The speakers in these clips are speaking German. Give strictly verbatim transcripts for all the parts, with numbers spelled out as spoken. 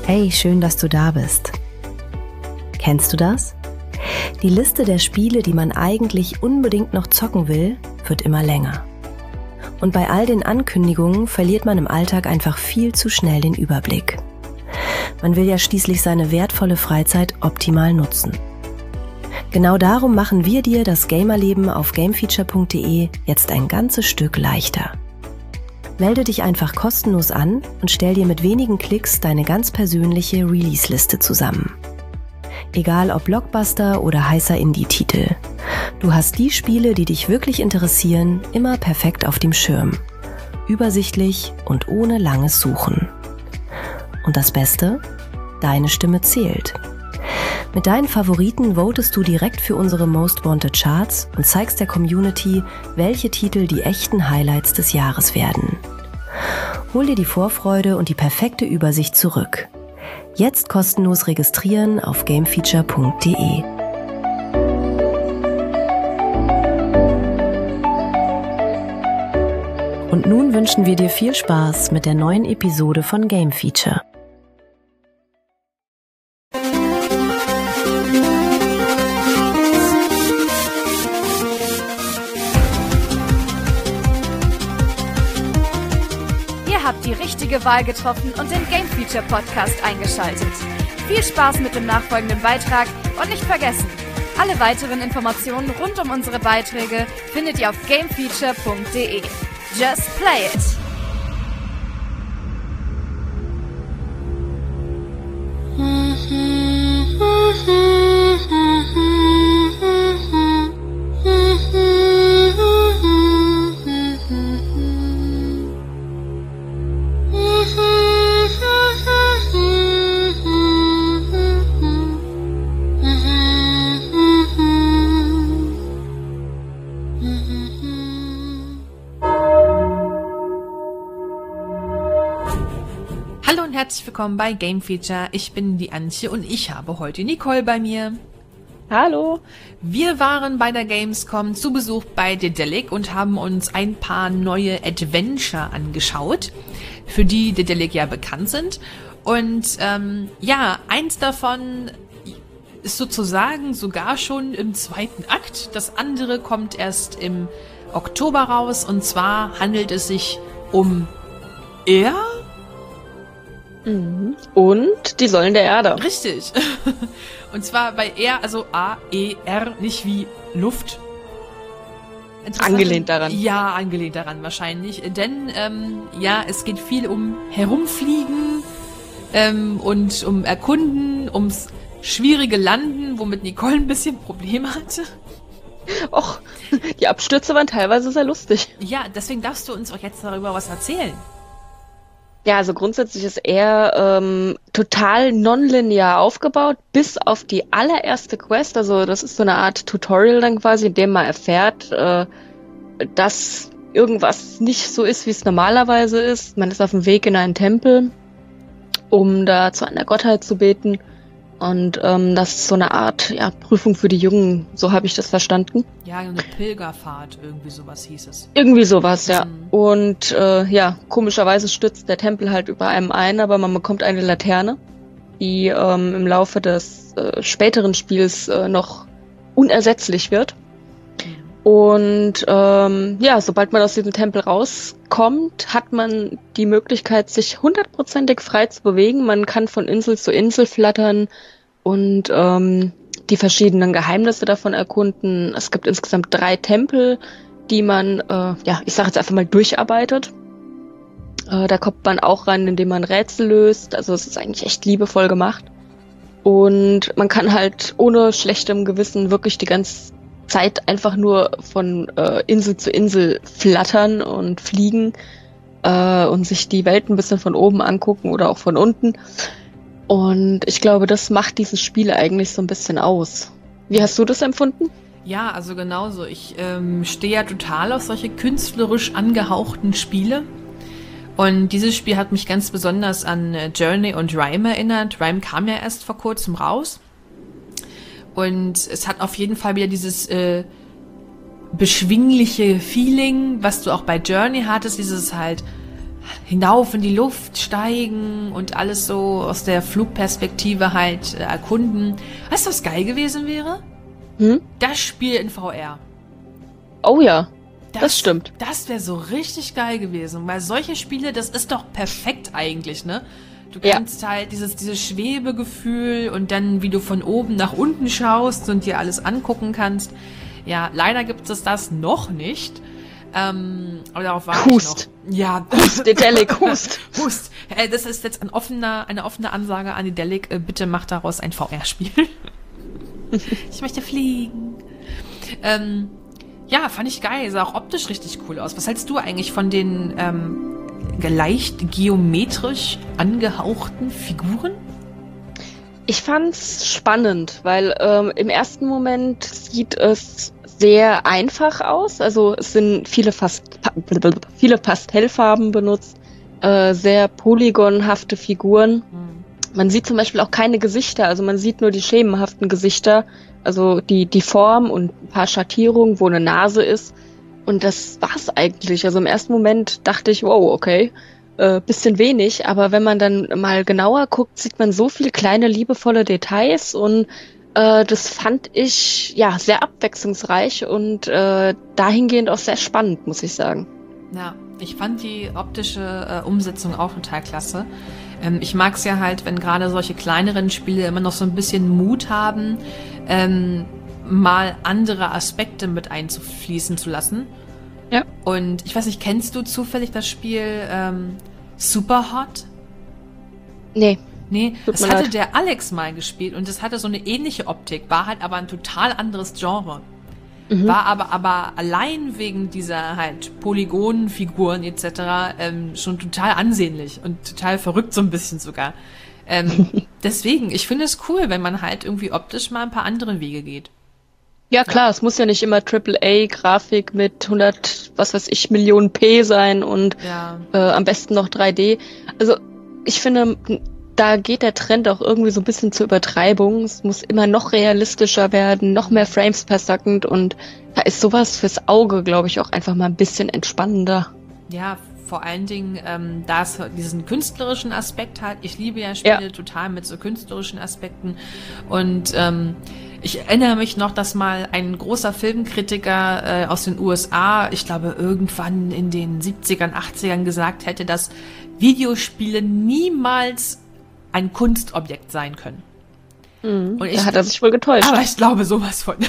Hey, schön, dass du da bist. Kennst du das? Die Liste der Spiele, die man eigentlich unbedingt noch zocken will, wird immer länger. Und bei all den Ankündigungen verliert man im Alltag einfach viel zu schnell den Überblick. Man will ja schließlich seine wertvolle Freizeit optimal nutzen. Genau darum machen wir dir das Gamerleben auf gamefeature punkt de jetzt ein ganzes Stück leichter. Melde dich einfach kostenlos an und stell dir mit wenigen Klicks deine ganz persönliche Release-Liste zusammen. Egal ob Blockbuster oder heißer Indie-Titel. Du hast die Spiele, die dich wirklich interessieren, immer perfekt auf dem Schirm. Übersichtlich und ohne langes Suchen. Und das Beste? Deine Stimme zählt. Mit deinen Favoriten votest du direkt für unsere Most Wanted Charts und zeigst der Community, welche Titel die echten Highlights des Jahres werden. Hol dir die Vorfreude und die perfekte Übersicht zurück. Jetzt kostenlos registrieren auf gamefeature punkt de. Und nun wünschen wir dir viel Spaß mit der neuen Episode von Game Feature. Die richtige Wahl getroffen und den Game Feature Podcast eingeschaltet. Viel Spaß mit dem nachfolgenden Beitrag und nicht vergessen, alle weiteren Informationen rund um unsere Beiträge findet ihr auf gamefeature punkt de. Just play it! Hallo und herzlich willkommen bei Game Feature. Ich bin die Antje und ich habe heute Nicole bei mir. Hallo. Wir waren bei der Gamescom zu Besuch bei Dedelic und haben uns ein paar neue Adventure angeschaut, für die Dedelic ja bekannt sind. Und ähm, ja, eins davon ist sozusagen sogar schon im zweiten Akt. Das andere kommt erst im Oktober raus und zwar handelt es sich um Air. Mhm. Und die Säulen der Erde. Richtig. Und zwar bei Air, also A E R, nicht wie Luft. Angelehnt daran. Ja, angelehnt daran wahrscheinlich. Denn, ähm, ja, es geht viel um Herumfliegen ähm, und um Erkunden, ums schwierige Landen, womit Nicole ein bisschen Probleme hatte. Och, die Abstürze waren teilweise sehr lustig. Ja, deswegen darfst du uns auch jetzt darüber was erzählen. Ja, also grundsätzlich ist er ähm, total nonlinear aufgebaut, bis auf die allererste Quest. Also das ist so eine Art Tutorial dann quasi, in dem man erfährt, äh, dass irgendwas nicht so ist, wie es normalerweise ist. Man ist auf dem Weg in einen Tempel, um da zu einer Gottheit zu beten. Und ähm, das ist so eine Art ja, Prüfung für die Jungen, so habe ich das verstanden. Ja, eine Pilgerfahrt, irgendwie sowas hieß es. Irgendwie sowas, ja. Mhm. Und äh, ja, komischerweise stürzt der Tempel halt über einem ein, aber man bekommt eine Laterne, die ähm, im Laufe des äh, späteren Spiels äh, noch unersetzlich wird. Mhm. Und ähm, ja, sobald man aus diesem Tempel rauskommt, hat man die Möglichkeit, sich hundertprozentig frei zu bewegen. Man kann von Insel zu Insel flattern und ähm, die verschiedenen Geheimnisse davon erkunden. Es gibt insgesamt drei Tempel, die man, äh, ja, ich sage jetzt einfach mal durcharbeitet. Äh, da kommt man auch rein, indem man Rätsel löst. Also es ist eigentlich echt liebevoll gemacht. Und man kann halt ohne schlechtem Gewissen wirklich die ganze Zeit einfach nur von äh, Insel zu Insel flattern und fliegen äh, und sich die Welt ein bisschen von oben angucken oder auch von unten. Und ich glaube, das macht dieses Spiel eigentlich so ein bisschen aus. Wie hast du das empfunden? Ja, also genauso. Ich ähm, stehe ja total auf solche künstlerisch angehauchten Spiele. Und dieses Spiel hat mich ganz besonders an äh, Journey und Rime erinnert. Rime kam ja erst vor kurzem raus. Und es hat auf jeden Fall wieder dieses äh, beschwingliche Feeling, was du auch bei Journey hattest, dieses halt hinauf in die Luft steigen und alles so aus der Flugperspektive halt äh, erkunden. Weißt du, was geil gewesen wäre? Hm? Das Spiel in V R. Oh ja, das, das stimmt. Das wäre so richtig geil gewesen, weil solche Spiele, das ist doch perfekt eigentlich, ne? Du Ja. kannst halt dieses, dieses Schwebegefühl und dann, wie du von oben nach unten schaust und dir alles angucken kannst. Ja, leider gibt es das noch nicht. Ähm, aber darauf warte ich Hust. noch. Ja. Hust, Dedelic, Hust. Hust. Äh, das ist jetzt ein offener, eine offene Ansage an die Dedelic. Äh, bitte mach daraus ein V R-Spiel. Ich möchte fliegen. Ähm, ja, fand ich geil. Sah auch optisch richtig cool aus. Was hältst du eigentlich von den ähm, leicht geometrisch angehauchten Figuren? Ich fand's spannend, weil ähm, im ersten Moment sieht es sehr einfach aus. Also es sind viele, Fast pa viele Pastellfarben benutzt, äh, sehr polygonhafte Figuren. Hm. Man sieht zum Beispiel auch keine Gesichter, also man sieht nur die schemenhaften Gesichter, also die, die Form und ein paar Schattierungen, wo eine Nase ist. Und das war's eigentlich. Also im ersten Moment dachte ich, wow, okay, äh, bisschen wenig. Aber wenn man dann mal genauer guckt, sieht man so viele kleine, liebevolle Details. Und äh, das fand ich ja sehr abwechslungsreich und äh, dahingehend auch sehr spannend, muss ich sagen. Ja, ich fand die optische äh, Umsetzung auch total klasse. Ähm, ich mag es ja halt, wenn gerade solche kleineren Spiele immer noch so ein bisschen Mut haben, ähm, mal andere Aspekte mit einzufließen zu lassen. Ja. Und ich weiß nicht, kennst du zufällig das Spiel ähm, Superhot? Nee. Nee, Tut das mir hatte leid. der Alex mal gespielt und das hatte so eine ähnliche Optik, war halt aber ein total anderes Genre. Mhm. War aber, aber allein wegen dieser halt Polygonenfiguren et cetera ähm, schon total ansehnlich und total verrückt so ein bisschen sogar. Ähm, deswegen, ich finde es cool, wenn man halt irgendwie optisch mal ein paar andere Wege geht. Ja klar, es muss ja nicht immer Triple A Grafik mit hundert, was weiß ich, Millionen P sein und Ja. äh, am besten noch drei D. Also ich finde, da geht der Trend auch irgendwie so ein bisschen zur Übertreibung. Es muss immer noch realistischer werden, noch mehr Frames per Second und da ist sowas fürs Auge, glaube ich, auch einfach mal ein bisschen entspannender. Ja, vor allen Dingen, ähm, da es diesen künstlerischen Aspekt hat. Ich liebe ja Spiele Ja. total mit so künstlerischen Aspekten. Und ähm, ich erinnere mich noch, dass mal ein großer Filmkritiker äh, aus den U S A, ich glaube irgendwann in den siebzigern, achtzigern gesagt hätte, dass Videospiele niemals ein Kunstobjekt sein können. Mhm. Und ich- Da hat er sich wohl getäuscht. Aber ich glaube sowas von.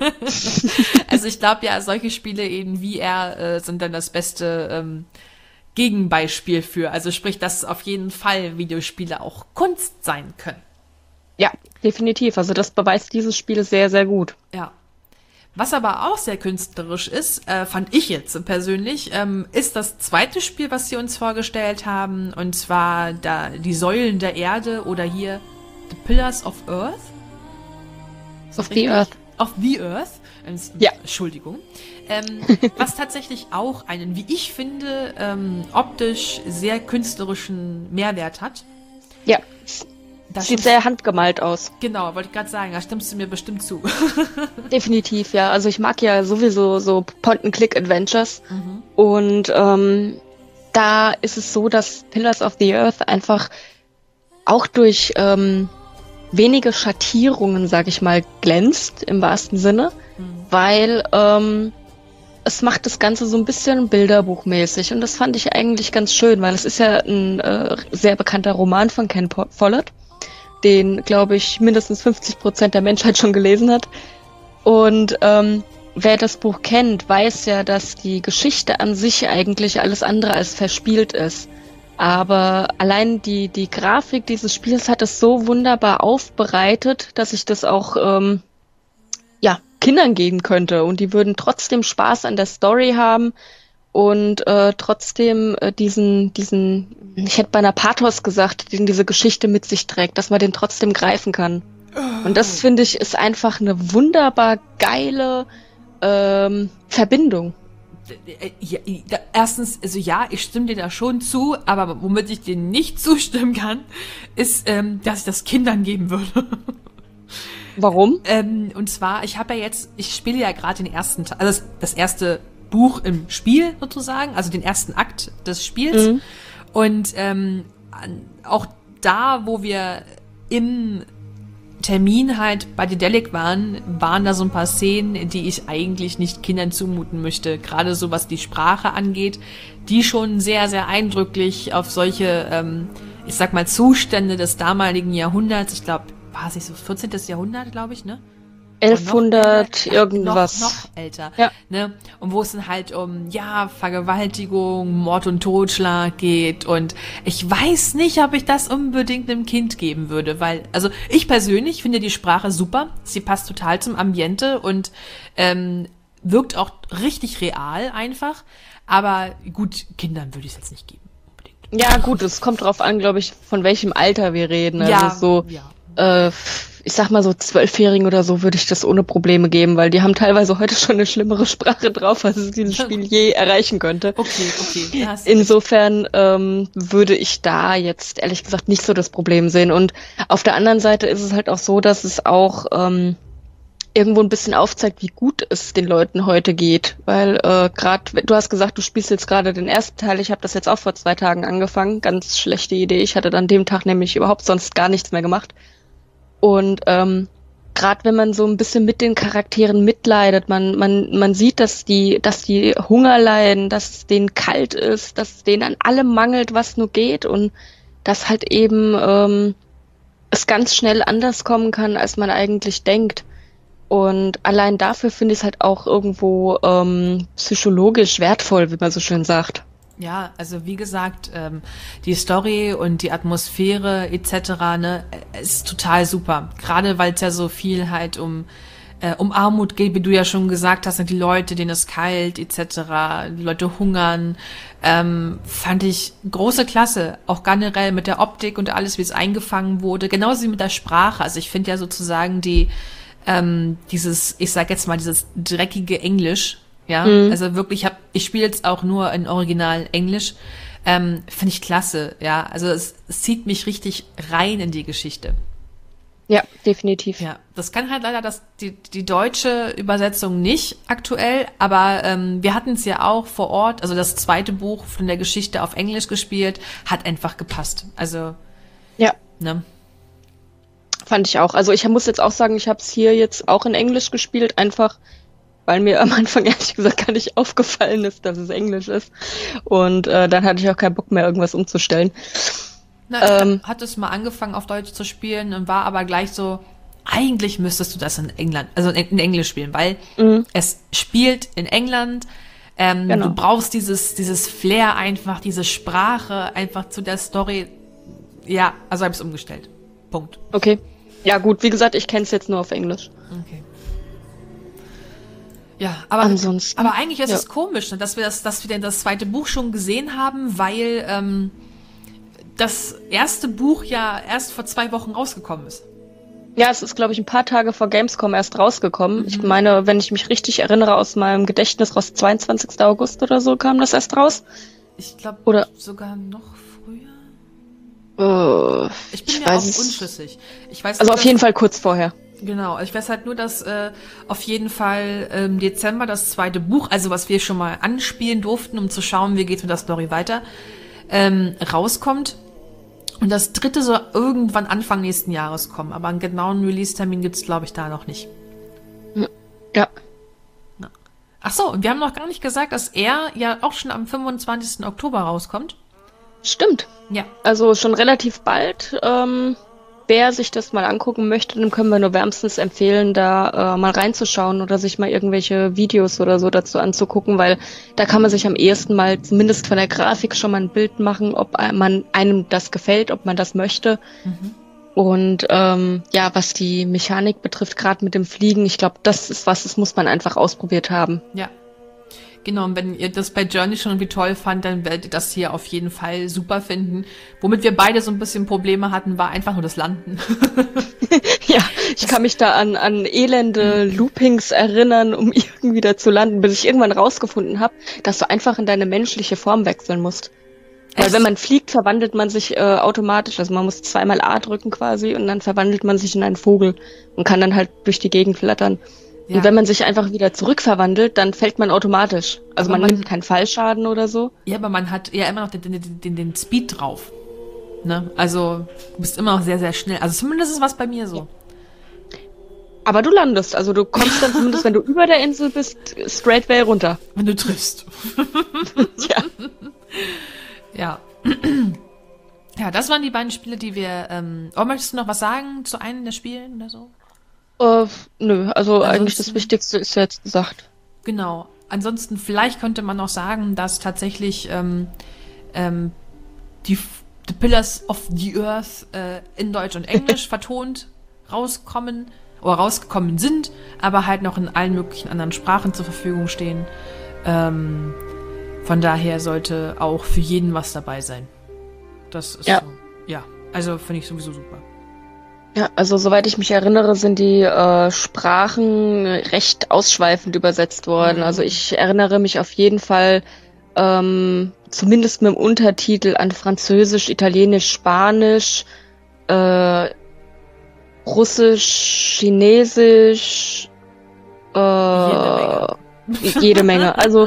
Also ich glaube ja, solche Spiele in V R äh, sind dann das beste ähm, Gegenbeispiel für. Also sprich, dass auf jeden Fall Videospiele auch Kunst sein können. Ja, definitiv. Also das beweist dieses Spiel sehr, sehr gut. Ja. Was aber auch sehr künstlerisch ist, äh, fand ich jetzt persönlich, ähm, ist das zweite Spiel, was sie uns vorgestellt haben. Und zwar da die Säulen der Erde oder hier The Pillars of Earth. Ist das Of the richtig? Earth. Of the Earth. Ähm, Ja. Entschuldigung. Ähm, was tatsächlich auch einen, wie ich finde, ähm, optisch sehr künstlerischen Mehrwert hat. Ja, Da sieht stimmst- sehr handgemalt aus. Genau, wollte ich gerade sagen, da stimmst du mir bestimmt zu. Definitiv, ja. Also ich mag ja sowieso so Point-and-Click-Adventures. Mhm. Und ähm, da ist es so, dass Pillars of the Earth einfach auch durch ähm, wenige Schattierungen, sag ich mal, glänzt im wahrsten Sinne, Mhm. weil ähm, es macht das Ganze so ein bisschen bilderbuchmäßig und das fand ich eigentlich ganz schön, weil es ist ja ein äh, sehr bekannter Roman von Ken Po- Follett, den, glaube ich, mindestens fünfzig Prozent der Menschheit schon gelesen hat. Und ähm, wer das Buch kennt, weiß ja, dass die Geschichte an sich eigentlich alles andere als verspielt ist. Aber allein die, die Grafik dieses Spiels hat es so wunderbar aufbereitet, dass ich das auch ähm, ja, Kindern geben könnte. Und die würden trotzdem Spaß an der Story haben und äh, trotzdem äh, diesen, diesen, ich hätte beinahe Pathos gesagt, den diese Geschichte mit sich trägt, dass man den trotzdem greifen kann. Und das, finde ich, ist einfach eine wunderbar geile ähm, Verbindung. Ja, ja, erstens, also ja, ich stimme dir da schon zu, aber womit ich dir nicht zustimmen kann, ist, ähm, dass ich das Kindern geben würde. Warum? ähm, und zwar, ich habe ja jetzt, ich spiele ja gerade den ersten, Teil, also das, das erste Buch im Spiel sozusagen, also den ersten Akt des Spiels. Mhm. Und ähm, auch da, wo wir im Termin halt bei Dedelic waren, waren da so ein paar Szenen, die ich eigentlich nicht Kindern zumuten möchte. Gerade so, was die Sprache angeht, die schon sehr, sehr eindrücklich auf solche, ähm, ich sag mal, Zustände des damaligen Jahrhunderts, ich glaube, war es nicht so vierzehntes Jahrhundert, glaube ich, ne? elfhundert irgendwas. Noch, noch älter. Ja. Ne? Und wo es dann halt um, ja, Vergewaltigung, Mord und Totschlag geht. Und ich weiß nicht, ob ich das unbedingt einem Kind geben würde, weil, also ich persönlich finde die Sprache super. Sie passt total zum Ambiente und ähm, wirkt auch richtig real einfach. Aber gut, Kindern würde ich es jetzt nicht geben. Unbedingt. Ja, gut, es kommt drauf an, glaube ich, von welchem Alter wir reden. Also Ja, so, ja. äh, ich sag mal so Zwölfjährigen oder so würde ich das ohne Probleme geben, weil die haben teilweise heute schon eine schlimmere Sprache drauf, als es dieses Spiel je erreichen könnte. Okay, okay. Da hast du- Insofern ähm, würde ich da jetzt ehrlich gesagt nicht so das Problem sehen. Und auf der anderen Seite ist es halt auch so, dass es auch ähm, irgendwo ein bisschen aufzeigt, wie gut es den Leuten heute geht. Weil äh, gerade, du hast gesagt, du spielst jetzt gerade den ersten Teil. Ich habe das jetzt auch vor zwei Tagen angefangen. Ganz schlechte Idee. Ich hatte dann dem Tag nämlich überhaupt sonst gar nichts mehr gemacht. Und ähm, gerade wenn man so ein bisschen mit den Charakteren mitleidet, man man man sieht, dass die dass die Hunger leiden, dass es denen kalt ist, dass es denen an allem mangelt, was nur geht und dass halt eben ähm, es ganz schnell anders kommen kann, als man eigentlich denkt. Und allein dafür finde ich es halt auch irgendwo ähm, psychologisch wertvoll, wie man so schön sagt. Ja, also wie gesagt, ähm, die Story und die Atmosphäre et cetera, ne, ist total super. Gerade weil es ja so viel halt um äh, um Armut geht, wie du ja schon gesagt hast, die Leute, denen es kalt et cetera, die Leute hungern, ähm, fand ich große Klasse. Auch generell mit der Optik und alles, wie es eingefangen wurde, genauso wie mit der Sprache. Also ich finde ja sozusagen die ähm, dieses, ich sag jetzt mal dieses dreckige Englisch. Ja, mhm. Also wirklich, ich hab, ich spiele jetzt auch nur in Original Englisch, ähm, finde ich klasse, ja, also es, es zieht mich richtig rein in die Geschichte. Ja, definitiv. Ja, das kann halt leider das, die, die deutsche Übersetzung nicht aktuell, aber ähm, wir hatten es ja auch vor Ort, also das zweite Buch von der Geschichte auf Englisch gespielt, hat einfach gepasst, also, ja, ne. Fand ich auch, also ich muss jetzt auch sagen, ich habe es hier jetzt auch in Englisch gespielt, einfach weil mir am Anfang ehrlich gesagt gar nicht aufgefallen ist, dass es Englisch ist. Und äh, dann hatte ich auch keinen Bock mehr, irgendwas umzustellen. Na, ähm, ich hatte es mal angefangen, auf Deutsch zu spielen und war aber gleich so, eigentlich müsstest du das in England, also in, in Englisch spielen, weil mhm. es spielt in England. Ähm, genau. Du brauchst dieses dieses Flair einfach, diese Sprache einfach zu der Story. Ja, also habe ich es umgestellt. Punkt. Okay. Ja gut, wie gesagt, ich kenne es jetzt nur auf Englisch. Okay. Ja, aber, Ansonsten, aber eigentlich ist ja. es komisch, ne, dass wir das, dass wir denn das zweite Buch schon gesehen haben, weil ähm, das erste Buch ja erst vor zwei Wochen rausgekommen ist. Ja, es ist, glaube ich, ein paar Tage vor Gamescom erst rausgekommen. Mhm. Ich meine, wenn ich mich richtig erinnere aus meinem Gedächtnis, raus zweiundzwanzigsten August oder so kam das erst raus. Ich glaube sogar noch früher. Äh, ich bin ich mir weiß auch unschlüssig. Ich weiß also nur, auf jeden Fall kurz vorher. Genau, ich weiß halt nur, dass äh, auf jeden Fall im ähm, Dezember das zweite Buch, also was wir schon mal anspielen durften, um zu schauen, wie geht's mit der Story weiter, ähm, rauskommt. Und das dritte soll irgendwann Anfang nächsten Jahres kommen, aber einen genauen Release-Termin gibt's, glaube ich, da noch nicht. Ja. ja. Ach so, und wir haben noch gar nicht gesagt, dass er ja auch schon am fünfundzwanzigsten Oktober rauskommt. Stimmt. Ja. Also schon relativ bald. Ähm Wer sich das mal angucken möchte, dem können wir nur wärmstens empfehlen, da äh, mal reinzuschauen oder sich mal irgendwelche Videos oder so dazu anzugucken, weil da kann man sich am ehesten mal zumindest von der Grafik schon mal ein Bild machen, ob man einem das gefällt, ob man das möchte. Mhm. Und ähm, ja, was die Mechanik betrifft, gerade mit dem Fliegen, ich glaube, das ist was, das muss man einfach ausprobiert haben. Ja. Genau, und wenn ihr das bei Journey schon irgendwie toll fand, dann werdet ihr das hier auf jeden Fall super finden. Womit wir beide so ein bisschen Probleme hatten, war einfach nur das Landen. Ja, ich das kann mich da an, an elende Loopings erinnern, um irgendwie da zu landen, bis ich irgendwann rausgefunden habe, dass du einfach in deine menschliche Form wechseln musst. Weil Echt? Wenn man fliegt, verwandelt man sich äh, automatisch. Also man muss zweimal A drücken quasi und dann verwandelt man sich in einen Vogel und kann dann halt durch die Gegend flattern. Ja. Und wenn man sich einfach wieder zurückverwandelt, dann fällt man automatisch. Also Aber man, man- nimmt keinen Fallschaden oder so. Ja, aber man hat ja immer noch den, den, den, den Speed drauf. Ne? Also, du bist immer noch sehr, sehr schnell. Also zumindest ist was bei mir so. Aber du landest, also du kommst dann zumindest, wenn du über der Insel bist, straightway runter. Wenn du triffst. Ja. Ja. Ja, das waren die beiden Spiele, die wir... Ähm, oh, möchtest du noch was sagen zu einem der Spielen oder so? Äh, nö, also Ansonsten- eigentlich das Wichtigste ist jetzt gesagt. Genau. Ansonsten, vielleicht könnte man noch sagen, dass tatsächlich ähm, ähm, die The Pillars of the Earth äh, in Deutsch und Englisch vertont rauskommen oder rausgekommen sind, aber halt noch in allen möglichen anderen Sprachen zur Verfügung stehen. Ähm, von daher sollte auch für jeden was dabei sein. Das ist Ja. so. Ja, also finde ich sowieso super. Ja, also soweit ich mich erinnere, sind die äh, Sprachen recht ausschweifend übersetzt worden. Mhm. Also ich erinnere mich auf jeden Fall ähm, zumindest mit dem Untertitel an Französisch, Italienisch, Spanisch, äh, Russisch, Chinesisch, äh, Jede jede Menge. Also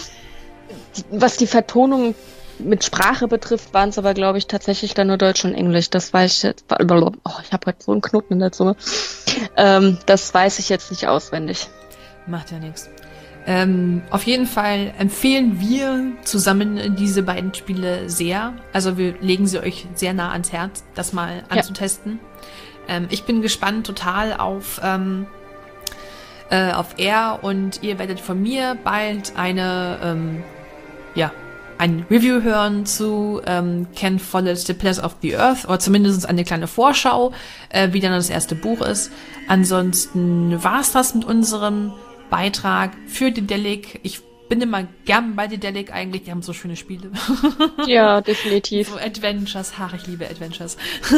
was die Vertonung mit Sprache betrifft, waren es aber, glaube ich, tatsächlich dann nur Deutsch und Englisch. Das weiß ich jetzt. Oh, ich habe heute so einen Knoten in der Zunge. Ähm, das weiß ich jetzt nicht auswendig. Macht ja nichts. Ähm, auf jeden Fall empfehlen wir zusammen diese beiden Spiele sehr. Also wir legen sie euch sehr nah ans Herz, das mal anzutesten. Ähm, ich bin gespannt total auf, ähm, äh, auf R und ihr werdet von mir bald eine, ähm, ja, ein Review hören zu ähm, Ken Follett's The Pillars of the Earth oder zumindest eine kleine Vorschau, äh, wie dann das erste Buch ist. Ansonsten war's das mit unserem Beitrag für Dedelic. Ich bin immer gern bei Dedelic eigentlich, die haben so schöne Spiele. Ja, definitiv. So Adventures, ach, ich liebe Adventures.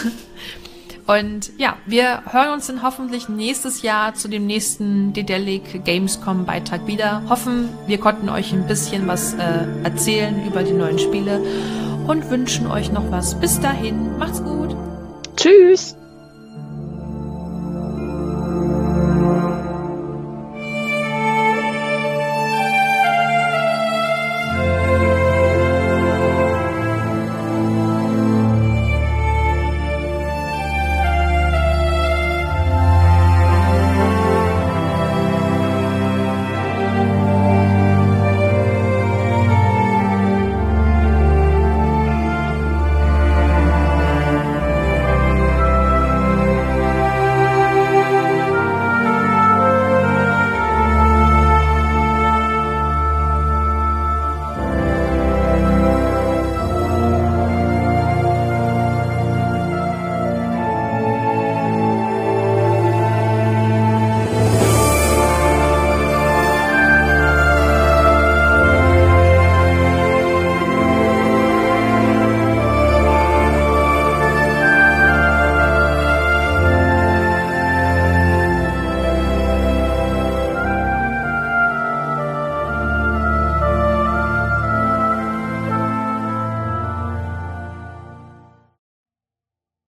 Und ja, wir hören uns dann hoffentlich nächstes Jahr zu dem nächsten Dedelic Gamescom Beitrag wieder. Hoffen, wir konnten euch ein bisschen was äh, erzählen über die neuen Spiele und wünschen euch noch was. Bis dahin, macht's gut. Tschüss.